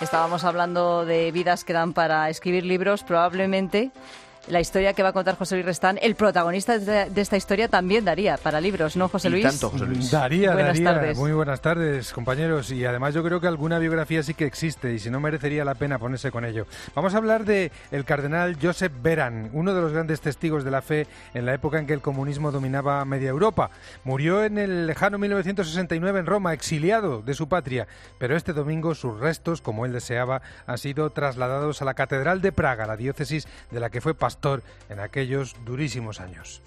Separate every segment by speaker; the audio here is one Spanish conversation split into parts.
Speaker 1: Estábamos hablando de vidas que dan para escribir libros. Probablemente la historia que va a contar José Luis Restán, el protagonista de esta historia, también daría para libros, ¿no, José Luis?
Speaker 2: Y tanto, José Luis.
Speaker 3: Daría.
Speaker 1: Tardes.
Speaker 3: Muy buenas tardes, compañeros. Y además yo creo que alguna biografía sí que existe y si no merecería la pena ponerse con ello. Vamos a hablar de el cardenal Josep Beran, uno de los grandes testigos de la fe en la época en que el comunismo dominaba media Europa. Murió en el lejano 1969 en Roma, exiliado de su patria. Pero este domingo sus restos, como él deseaba, han sido trasladados a la Catedral de Praga, la diócesis de la que fue pastor en aquellos durísimos años.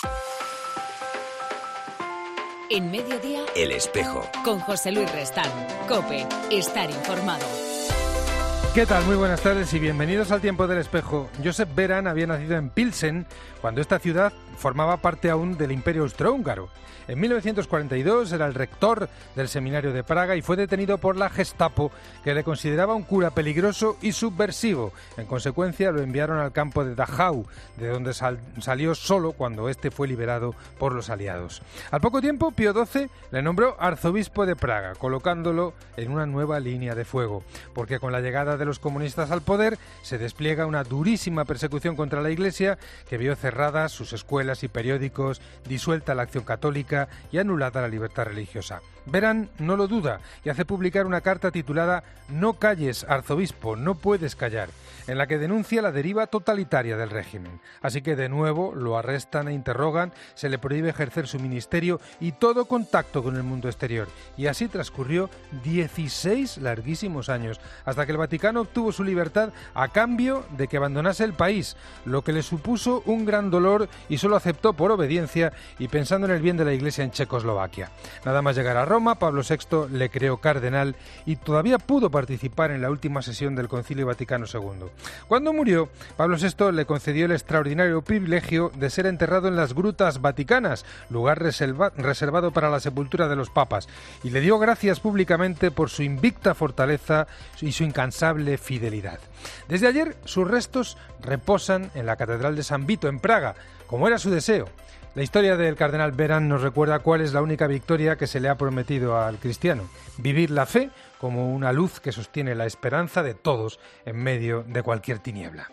Speaker 4: En Mediodía,
Speaker 5: El Espejo.
Speaker 4: Con José Luis Restán. COPE. Estar informado.
Speaker 3: ¿Qué tal? Muy buenas tardes y bienvenidos al Tiempo del Espejo. Josep Beran había nacido en Pilsen, cuando esta ciudad formaba parte aún del Imperio Austrohúngaro. En 1942 era el rector del seminario de Praga y fue detenido por la Gestapo, que le consideraba un cura peligroso y subversivo. En consecuencia, lo enviaron al campo de Dachau, de donde salió solo cuando este fue liberado por los aliados. Al poco tiempo, Pío XII le nombró arzobispo de Praga, colocándolo en una nueva línea de fuego, porque con la llegada de los comunistas al poder se despliega una durísima persecución contra la Iglesia, que vio cerradas sus escuelas y periódicos, disuelta la acción católica y anulada la libertad religiosa. Beran no lo duda y hace publicar una carta titulada «No calles, arzobispo, no puedes callar», en la que denuncia la deriva totalitaria del régimen. Así que de nuevo lo arrestan e interrogan, se le prohíbe ejercer su ministerio y todo contacto con el mundo exterior. Y así transcurrió 16 larguísimos años, hasta que el Vaticano obtuvo su libertad a cambio de que abandonase el país, lo que le supuso un gran dolor y solo aceptó por obediencia y pensando en el bien de la Iglesia en Checoslovaquia. Nada más llegar a Roma, Pablo VI le creó cardenal y todavía pudo participar en la última sesión del Concilio Vaticano II. Cuando murió, Pablo VI le concedió el extraordinario privilegio de ser enterrado en las grutas vaticanas, lugar reservado para la sepultura de los papas, y le dio gracias públicamente por su invicta fortaleza y su incansable fidelidad. Desde ayer, sus restos reposan en la Catedral de San Vito, en Praga, como era su deseo. La historia del cardenal Beran nos recuerda cuál es la única victoria que se le ha prometido al cristiano: vivir la fe como una luz que sostiene la esperanza de todos en medio de cualquier tiniebla.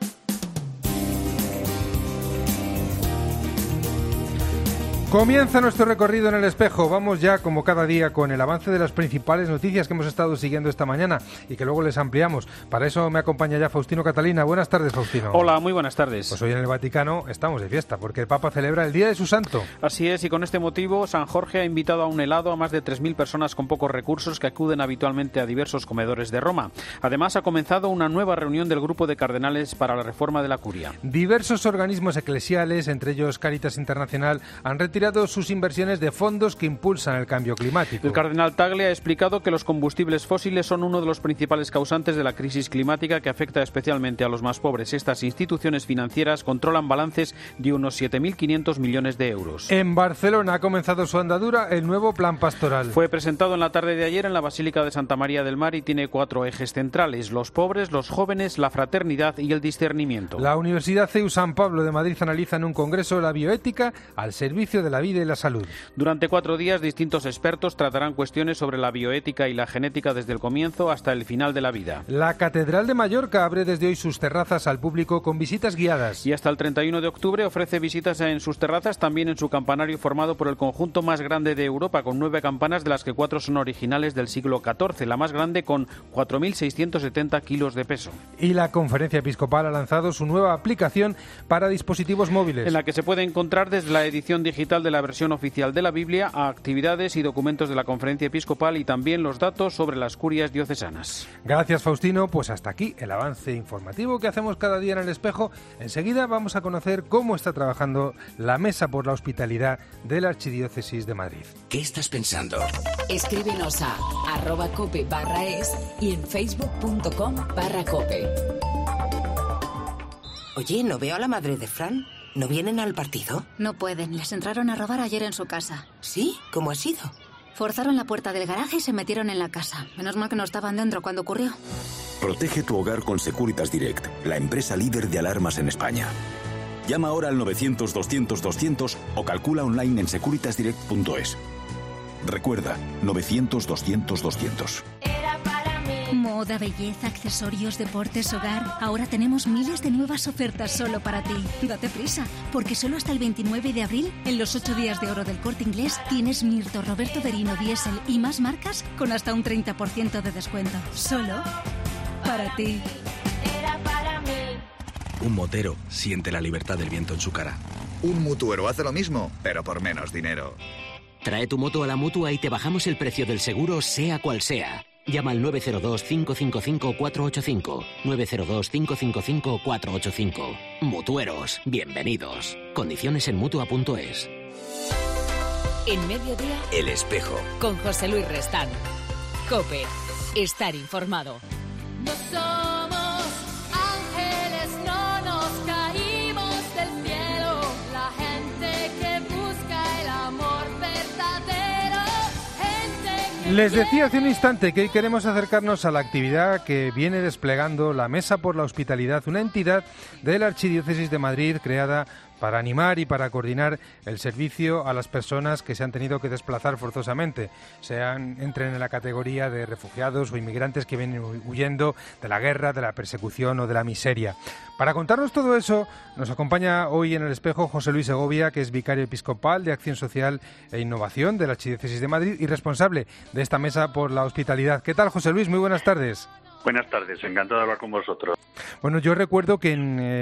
Speaker 3: Comienza nuestro recorrido en El Espejo. Vamos ya, como cada día, con el avance de las principales noticias que hemos estado siguiendo esta mañana y que luego les ampliamos. Para eso me acompaña ya Faustino Catalina. Buenas tardes, Faustino.
Speaker 2: Hola, muy buenas tardes.
Speaker 3: Pues hoy en el Vaticano estamos de fiesta, porque el Papa celebra el Día de su Santo.
Speaker 2: Así es, y con este motivo, San Jorge ha invitado a un helado a más de 3.000 personas con pocos recursos que acuden habitualmente a diversos comedores de Roma. Además, ha comenzado una nueva reunión del grupo de cardenales para la reforma de la curia.
Speaker 3: Diversos organismos eclesiales, entre ellos Cáritas Internacional, han retirado sus inversiones de fondos que impulsan el cambio climático.
Speaker 2: El cardenal Tagle ha explicado que los combustibles fósiles son uno de los principales causantes de la crisis climática que afecta especialmente a los más pobres. Estas instituciones financieras controlan balances de unos 7.500 millones de euros.
Speaker 3: En Barcelona ha comenzado su andadura el nuevo plan pastoral.
Speaker 2: Fue presentado en la tarde de ayer en la Basílica de Santa María del Mar y tiene 4 ejes centrales: los pobres, los jóvenes, la fraternidad y el discernimiento.
Speaker 3: La Universidad CEU San Pablo de Madrid analiza en un congreso la bioética al servicio de la vida y la salud.
Speaker 2: Durante 4 días, distintos expertos tratarán cuestiones sobre la bioética y la genética desde el comienzo hasta el final de la vida.
Speaker 3: La Catedral de Mallorca abre desde hoy sus terrazas al público con visitas guiadas.
Speaker 2: Y hasta el 31 de octubre ofrece visitas en sus terrazas, también en su campanario formado por el conjunto más grande de Europa, con 9 campanas, de las que 4 son originales del siglo XIV, la más grande con 4.670 kilos de peso.
Speaker 3: Y la Conferencia Episcopal ha lanzado su nueva aplicación para dispositivos móviles,
Speaker 2: en la que se puede encontrar desde la edición digital de la versión oficial de la Biblia a actividades y documentos de la Conferencia Episcopal y también los datos sobre las curias diocesanas.
Speaker 3: Gracias, Faustino. Pues hasta aquí el avance informativo que hacemos cada día en El Espejo. Enseguida vamos a conocer cómo está trabajando la Mesa por la Hospitalidad de la Archidiócesis de Madrid.
Speaker 5: ¿Qué estás pensando?
Speaker 4: Escríbenos a @cope/es y en facebook.com/cope.
Speaker 6: Oye, ¿no veo a la madre de Fran? ¿No vienen al partido?
Speaker 7: No pueden. Les entraron a robar ayer en su casa.
Speaker 6: ¿Sí? ¿Cómo ha sido?
Speaker 7: Forzaron la puerta del garaje y se metieron en la casa. Menos mal que no estaban dentro cuando ocurrió.
Speaker 8: Protege tu hogar con Securitas Direct, la empresa líder de alarmas en España. Llama ahora al 900-200-200 o calcula online en securitasdirect.es. Recuerda, 900-200-200.
Speaker 7: Moda, belleza, accesorios, deportes, hogar. Ahora tenemos miles de nuevas ofertas solo para ti. Date prisa, porque solo hasta el 29 de abril, en los 8 días de oro del Corte Inglés, tienes Mirto, Roberto Berino, Diesel y más marcas con hasta un 30% de descuento. Solo para ti.
Speaker 5: Era para mí.
Speaker 9: Un motero siente la libertad del viento en su cara.
Speaker 10: Un mutuero hace lo mismo, pero por menos dinero.
Speaker 11: Trae tu moto a la Mutua y te bajamos el precio del seguro, sea cual sea. Llama al 902-555-485. 902-555-485. Mutueros, bienvenidos. Condiciones en Mutua.es.
Speaker 4: En Mediodía,
Speaker 9: El Espejo.
Speaker 4: con José Luis Restán. COPE. Estar informado.
Speaker 5: No somos ángeles, no nos caímos del cielo. La gente que busca el amor verdadero. Gente que
Speaker 3: Les decía hace un instante que hoy queremos acercarnos a la actividad que viene desplegando la Mesa por la Hospitalidad, una entidad de la Archidiócesis de Madrid creada para animar y para coordinar el servicio a las personas que se han tenido que desplazar forzosamente, entren en la categoría de refugiados o inmigrantes que vienen huyendo de la guerra, de la persecución o de la miseria. Para contarnos todo eso, nos acompaña hoy en El Espejo José Luis Segovia, que es vicario episcopal de Acción Social e Innovación de la Archidiócesis de Madrid y responsable de esta Mesa por la Hospitalidad. ¿Qué tal, José Luis? Muy buenas tardes.
Speaker 12: Buenas tardes, encantado de hablar con vosotros.
Speaker 3: Bueno, yo recuerdo que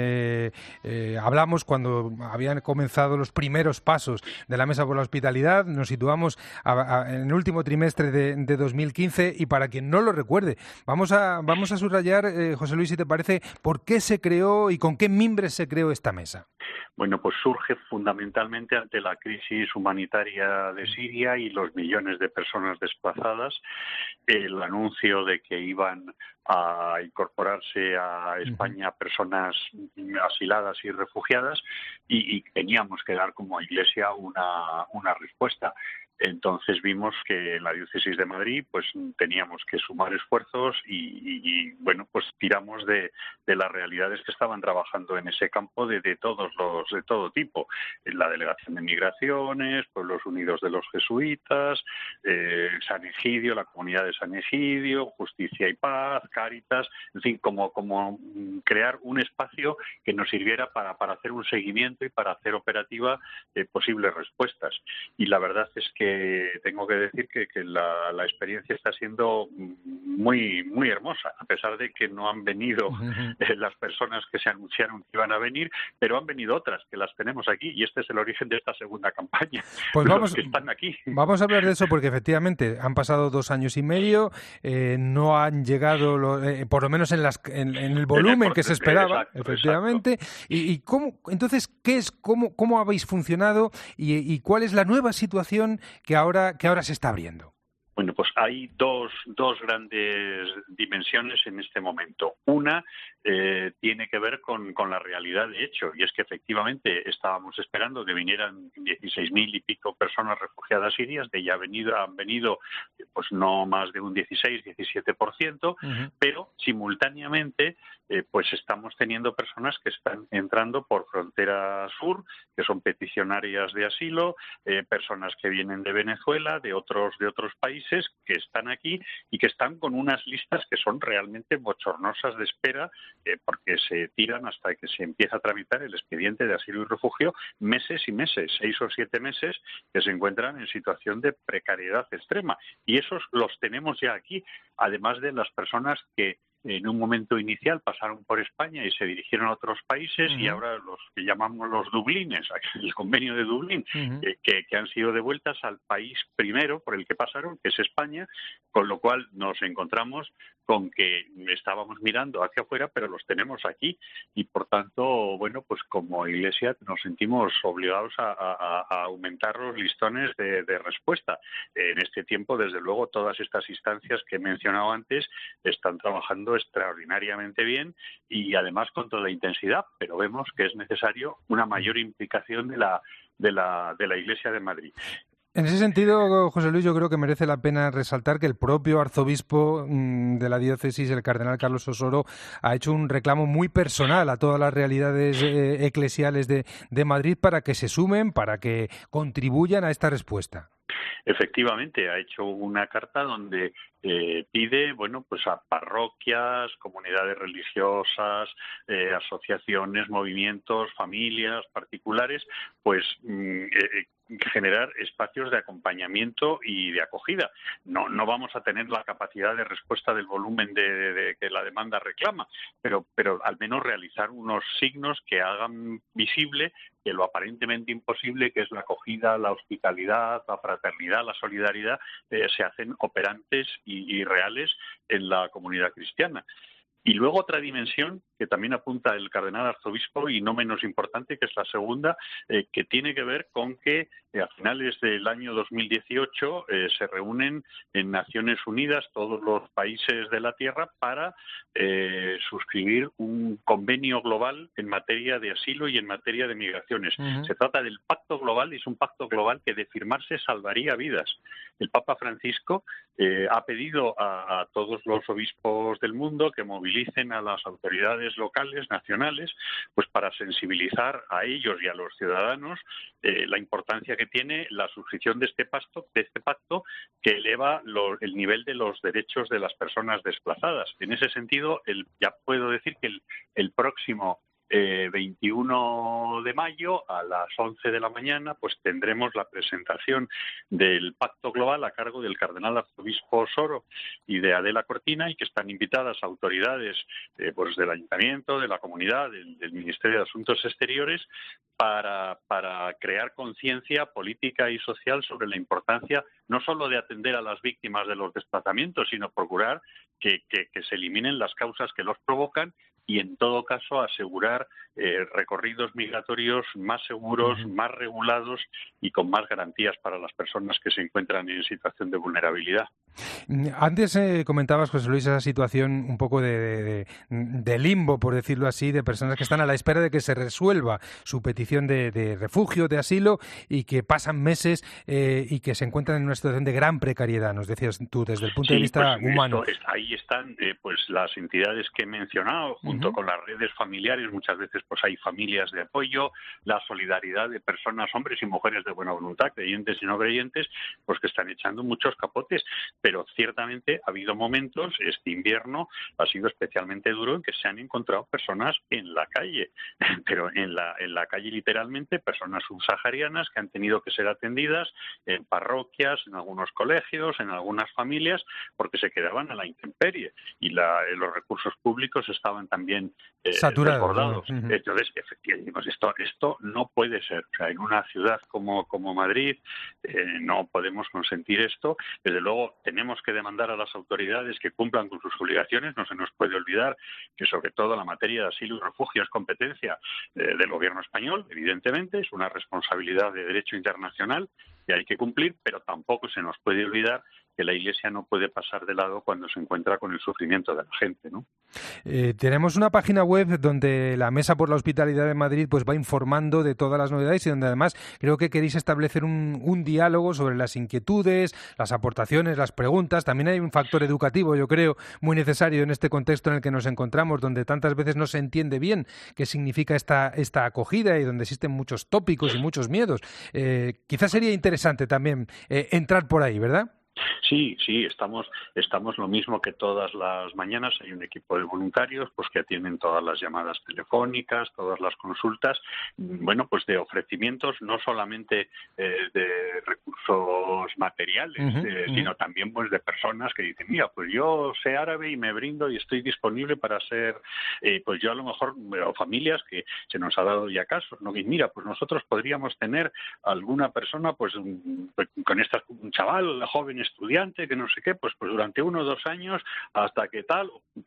Speaker 3: hablamos cuando habían comenzado los primeros pasos de la Mesa por la Hospitalidad, nos situamos en el último trimestre de 2015 y para quien no lo recuerde, vamos a subrayar, José Luis, si te parece, por qué se creó y con qué mimbres se creó esta mesa.
Speaker 12: Bueno, pues surge fundamentalmente ante la crisis humanitaria de Siria y los millones de personas desplazadas, el anuncio de que iban a incorporarse a España personas asiladas y refugiadas y teníamos que dar como Iglesia una respuesta. Entonces vimos que en la Diócesis de Madrid pues teníamos que sumar esfuerzos y bueno, pues tiramos de las realidades que estaban trabajando en ese campo de todo tipo. La Delegación de Migraciones, Pueblos Unidos de los Jesuitas, San Egidio, la Comunidad de San Egidio, Justicia y Paz, Cáritas, en fin, como crear un espacio que nos sirviera para hacer un seguimiento y para hacer operativa posibles respuestas. Y la verdad es que tengo que decir que la experiencia está siendo muy muy hermosa, a pesar de que no han venido las personas que se anunciaron que iban a venir, pero han venido otras que las tenemos aquí y este es el origen de esta segunda campaña.
Speaker 3: Pues
Speaker 12: los que están aquí.
Speaker 3: Vamos a hablar de eso porque efectivamente han pasado 2 años y medio, no han llegado por lo menos en el volumen que se esperaba,
Speaker 12: exacto,
Speaker 3: efectivamente.
Speaker 12: Exacto.
Speaker 3: Y entonces, ¿cómo habéis funcionado y cuál es la nueva situación que ahora se está abriendo?
Speaker 12: Bueno, pues hay dos grandes dimensiones en este momento. Una tiene que ver con la realidad de hecho, y es que efectivamente estábamos esperando que vinieran 16.000 y pico personas refugiadas sirias, de ya han venido pues no más de un 16-17%, pero simultáneamente pues estamos teniendo personas que están entrando por frontera sur, que son peticionarias de asilo, personas que vienen de Venezuela, de otros países que están aquí y que están con unas listas que son realmente bochornosas de espera, porque se tiran hasta que se empieza a tramitar el expediente de asilo y refugio meses y meses, 6 o 7 meses, que se encuentran en situación de precariedad extrema. Y esos los tenemos ya aquí, además de las personas que en un momento inicial pasaron por España y se dirigieron a otros países y ahora los que llamamos los Dublines, el convenio de Dublín, que han sido devueltas al país primero por el que pasaron, que es España, con lo cual nos encontramos con que estábamos mirando hacia afuera, pero los tenemos aquí y por tanto, bueno, pues como Iglesia nos sentimos obligados a aumentar los listones de respuesta. En este tiempo, desde luego, todas estas instancias que he mencionado antes están trabajando extraordinariamente bien y además con toda intensidad, pero vemos que es necesario una mayor implicación de la Iglesia de Madrid.
Speaker 3: En ese sentido, José Luis, yo creo que merece la pena resaltar que el propio arzobispo de la diócesis, el cardenal Carlos Osoro, ha hecho un reclamo muy personal a todas las realidades eclesiales de Madrid para que se sumen, para que contribuyan a esta respuesta.
Speaker 12: Efectivamente, ha hecho una carta donde pide, bueno, pues a parroquias, comunidades religiosas, asociaciones, movimientos, familias, particulares, pues generar espacios de acompañamiento y de acogida. No vamos a tener la capacidad de respuesta del volumen de que la demanda reclama, pero al menos realizar unos signos que hagan visible que lo aparentemente imposible, que es la acogida, la hospitalidad, la fraternidad, la solidaridad, se hacen operantes y reales en la comunidad cristiana. Y luego otra dimensión que también apunta el cardenal arzobispo, y no menos importante, que es la segunda, que tiene que ver con que a finales del año 2018 se reúnen en Naciones Unidas todos los países de la Tierra para suscribir un convenio global en materia de asilo y en materia de migraciones. Uh-huh. Se trata del Pacto Global, y es un pacto global que de firmarse salvaría vidas. El Papa Francisco ha pedido a todos los obispos del mundo que movilicen a las autoridades locales, nacionales, pues para sensibilizar a ellos y a los ciudadanos la importancia que tiene la suscripción de este pacto que eleva el nivel de los derechos de las personas desplazadas. En ese sentido, ya puedo decir que el próximo 21 de mayo a las 11 de la mañana pues tendremos la presentación del Pacto Global a cargo del cardenal arzobispo Soro y de Adela Cortina, y que están invitadas autoridades pues del Ayuntamiento, de la comunidad, del Ministerio de Asuntos Exteriores para crear conciencia política y social sobre la importancia no solo de atender a las víctimas de los desplazamientos, sino procurar que se eliminen las causas que los provocan y, en todo caso, asegurar recorridos migratorios más seguros, uh-huh, más regulados y con más garantías para las personas que se encuentran en situación de vulnerabilidad.
Speaker 3: Antes comentabas, José Luis, esa situación un poco de limbo, por decirlo así, de personas que están a la espera de que se resuelva su petición de refugio, de asilo, y que pasan meses y que se encuentran en una situación de gran precariedad, nos decías tú, desde el punto de vista humano.
Speaker 12: Ahí están pues las entidades que he mencionado, junto uh-huh, con las redes familiares. Muchas veces pues hay familias de apoyo, la solidaridad de personas, hombres y mujeres de buena voluntad, creyentes y no creyentes, pues que están echando muchos capotes. Pero ciertamente ha habido momentos, este invierno ha sido especialmente duro, en que se han encontrado personas en la calle, pero en la calle literalmente, personas subsaharianas que han tenido que ser atendidas en parroquias, en algunos colegios, en algunas familias, porque se quedaban a la intemperie y los recursos públicos estaban también desbordados. Uh-huh. Entonces, efectivamente, esto no puede ser. O sea, en una ciudad como Madrid no podemos consentir esto. Desde luego, tenemos que demandar a las autoridades que cumplan con sus obligaciones. No se nos puede olvidar que, sobre todo, la materia de asilo y refugio es competencia del gobierno español, evidentemente, es una responsabilidad de derecho internacional que hay que cumplir, pero tampoco se nos puede olvidar que la Iglesia no puede pasar de lado cuando se encuentra con el sufrimiento de la gente, ¿no?
Speaker 3: Tenemos una página web donde la Mesa por la Hospitalidad de Madrid pues va informando de todas las novedades, y donde además creo que queréis establecer un diálogo sobre las inquietudes, las aportaciones, las preguntas. También hay un factor educativo, yo creo, muy necesario en este contexto en el que nos encontramos, donde tantas veces no se entiende bien qué significa esta acogida y donde existen muchos tópicos y muchos miedos. Quizás sería interesante también entrar por ahí, ¿verdad?
Speaker 12: Sí, estamos lo mismo que todas las mañanas. Hay un equipo de voluntarios pues que atienden todas las llamadas telefónicas, todas las consultas, bueno, pues de ofrecimientos no solamente de recursos materiales, uh-huh, sino también pues de personas que dicen, mira, pues yo sé árabe y me brindo y estoy disponible para ser, pues yo a lo mejor, o familias que se nos ha dado ya casos, ¿no? Y mira, pues nosotros podríamos tener alguna persona, pues con un chaval joven estudiante que no sé qué, pues durante 1 o 2 años hasta que tal,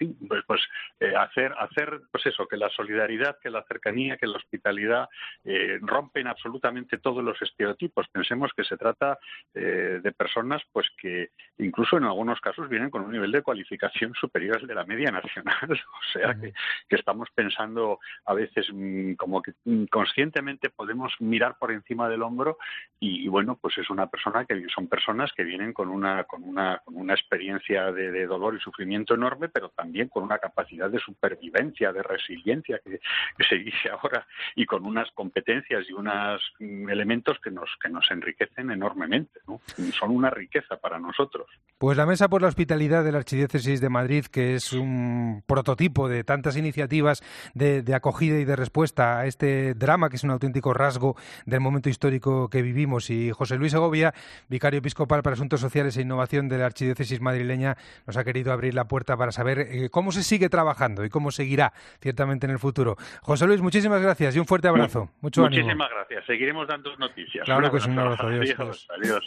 Speaker 12: hacer pues eso, que la solidaridad, que la cercanía, que la hospitalidad rompen absolutamente todos los estereotipos. Pensemos que se trata de personas pues que incluso en algunos casos vienen con un nivel de cualificación superior al de la media nacional. O sea que estamos pensando a veces como que conscientemente podemos mirar por encima del hombro y bueno, pues son personas que vienen con con una experiencia de dolor y sufrimiento enorme, pero también con una capacidad de supervivencia, de resiliencia que se dice ahora, y con unas competencias y unos elementos que nos enriquecen enormemente, ¿no? Son una riqueza para nosotros.
Speaker 3: Pues la Mesa por la Hospitalidad de la Archidiócesis de Madrid, que es un prototipo de tantas iniciativas de acogida y de respuesta a este drama, que es un auténtico rasgo del momento histórico que vivimos. Y José Luis Segovia, vicario episcopal para Asuntos Sociales e Innovación de la Archidiócesis madrileña, nos ha querido abrir la puerta para saber cómo se sigue trabajando y cómo seguirá ciertamente en el futuro. José Luis, muchísimas gracias y un fuerte abrazo.
Speaker 12: Muchísimas gracias. Seguiremos dando noticias.
Speaker 3: Claro que es un abrazo.
Speaker 12: Adiós. Adiós.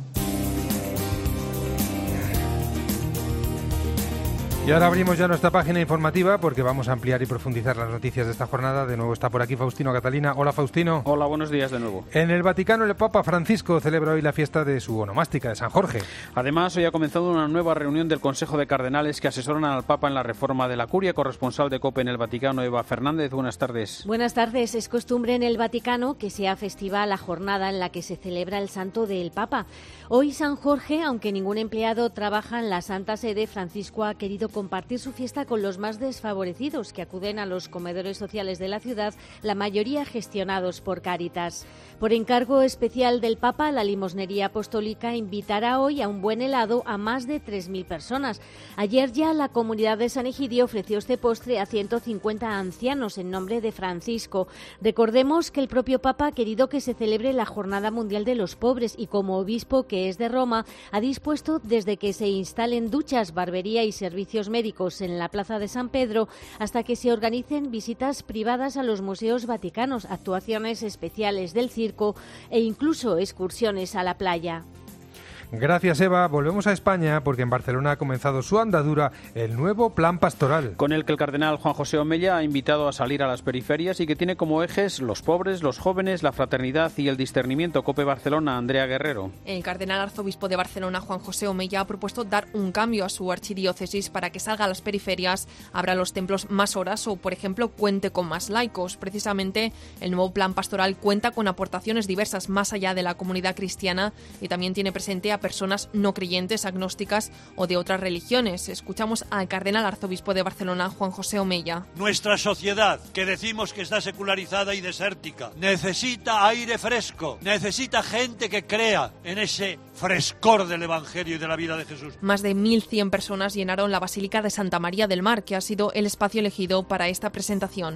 Speaker 3: Y ahora abrimos ya nuestra página informativa porque vamos a ampliar y profundizar las noticias de esta jornada. De nuevo está por aquí Faustino Catalina. Hola, Faustino.
Speaker 2: Hola, buenos días de nuevo.
Speaker 3: En el Vaticano, el Papa Francisco celebra hoy la fiesta de su onomástica, de San Jorge.
Speaker 2: Además, hoy ha comenzado una nueva reunión del Consejo de Cardenales que asesoran al Papa en la reforma de la Curia. Corresponsal de COPE en el Vaticano, Eva Fernández. Buenas tardes.
Speaker 13: Buenas tardes. Es costumbre en el Vaticano que sea festiva la jornada en la que se celebra el santo del Papa. Hoy San Jorge, aunque ningún empleado trabaja en la Santa Sede, Francisco ha querido compartir su fiesta con los más desfavorecidos que acuden a los comedores sociales de la ciudad, la mayoría gestionados por Cáritas. Por encargo especial del Papa, la limosnería apostólica invitará hoy a un buen helado a más de 3.000 personas. Ayer ya la comunidad de San Egidio ofreció este postre a 150 ancianos en nombre de Francisco. Recordemos que el propio Papa ha querido que se celebre la Jornada Mundial de los Pobres y como obispo que es de Roma, ha dispuesto desde que se instalen duchas, barbería y servicios médicos en la Plaza de San Pedro hasta que se organicen visitas privadas a los museos vaticanos, actuaciones especiales del circo e incluso excursiones a la playa.
Speaker 3: Gracias, Eva. Volvemos a España porque en Barcelona ha comenzado su andadura el nuevo Plan Pastoral,
Speaker 2: con el que el cardenal Juan José Omella ha invitado a salir a las periferias y que tiene como ejes los pobres, los jóvenes, la fraternidad y el discernimiento. COPE Barcelona, Andrea Guerrero.
Speaker 14: El cardenal arzobispo de Barcelona, Juan José Omella, ha propuesto dar un cambio a su archidiócesis para que salga a las periferias, abra los templos más horas o, por ejemplo, cuente con más laicos. Precisamente, el nuevo Plan Pastoral cuenta con aportaciones diversas más allá de la comunidad cristiana y también tiene presente a personas no creyentes, agnósticas o de otras religiones. Escuchamos al cardenal arzobispo de Barcelona, Juan José Omella.
Speaker 15: Nuestra sociedad, que decimos que está secularizada y desértica, necesita aire fresco, necesita gente que crea en ese frescor del Evangelio y de la vida de Jesús.
Speaker 14: Más de 1.100 personas llenaron la Basílica de Santa María del Mar, que ha sido el espacio elegido para esta presentación.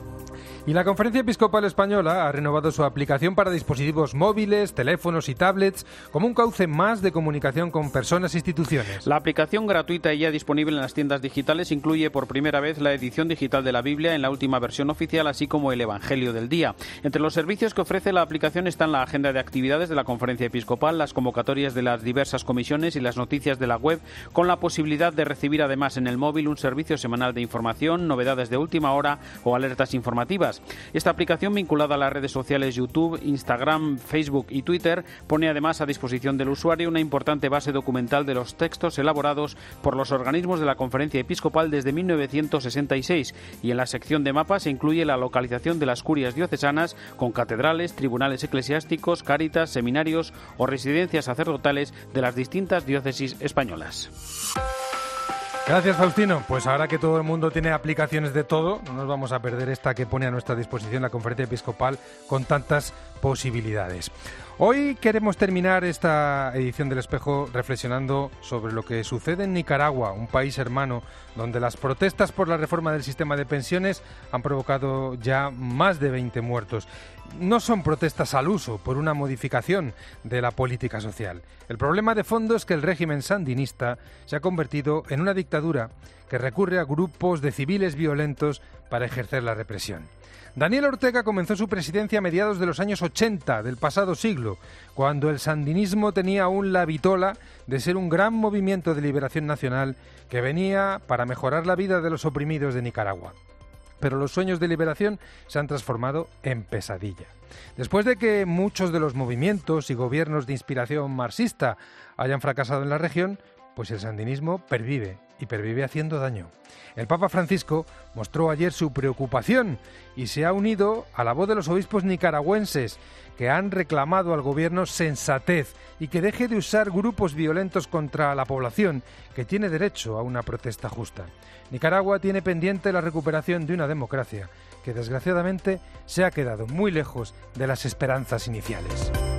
Speaker 3: Y la Conferencia Episcopal Española ha renovado su aplicación para dispositivos móviles, teléfonos y tablets como un cauce más de comunicación con personas e instituciones.
Speaker 2: La aplicación gratuita y ya disponible en las tiendas digitales incluye por primera vez la edición digital de la Biblia en la última versión oficial, así como el Evangelio del Día. Entre los servicios que ofrece la aplicación están la agenda de actividades de la Conferencia Episcopal, las convocatorias de las diversas comisiones y las noticias de la web, con la posibilidad de recibir además en el móvil un servicio semanal de información, novedades de última hora o alertas informativas. Esta aplicación, vinculada a las redes sociales YouTube, Instagram, Facebook y Twitter, pone además a disposición del usuario una importante base documental de los textos elaborados por los organismos de la Conferencia Episcopal desde 1966 y en la sección de mapas se incluye la localización de las curias diocesanas con catedrales, tribunales eclesiásticos, cáritas, seminarios o residencias sacerdotales de las distintas diócesis españolas.
Speaker 3: Gracias, Faustino. Pues ahora que todo el mundo tiene aplicaciones de todo, no nos vamos a perder esta que pone a nuestra disposición la Conferencia Episcopal con tantas posibilidades. Hoy queremos terminar esta edición del Espejo reflexionando sobre lo que sucede en Nicaragua, un país hermano donde las protestas por la reforma del sistema de pensiones han provocado ya más de 20 muertos. No son protestas al uso por una modificación de la política social. El problema de fondo es que el régimen sandinista se ha convertido en una dictadura que recurre a grupos de civiles violentos para ejercer la represión. Daniel Ortega comenzó su presidencia a mediados de los años 80 del pasado siglo, cuando el sandinismo tenía aún la vitola de ser un gran movimiento de liberación nacional que venía para mejorar la vida de los oprimidos de Nicaragua. Pero los sueños de liberación se han transformado en pesadilla. Después de que muchos de los movimientos y gobiernos de inspiración marxista hayan fracasado en la región, pues el sandinismo pervive y pervive haciendo daño. El Papa Francisco mostró ayer su preocupación y se ha unido a la voz de los obispos nicaragüenses que han reclamado al gobierno sensatez y que deje de usar grupos violentos contra la población que tiene derecho a una protesta justa. Nicaragua tiene pendiente la recuperación de una democracia que desgraciadamente se ha quedado muy lejos de las esperanzas iniciales.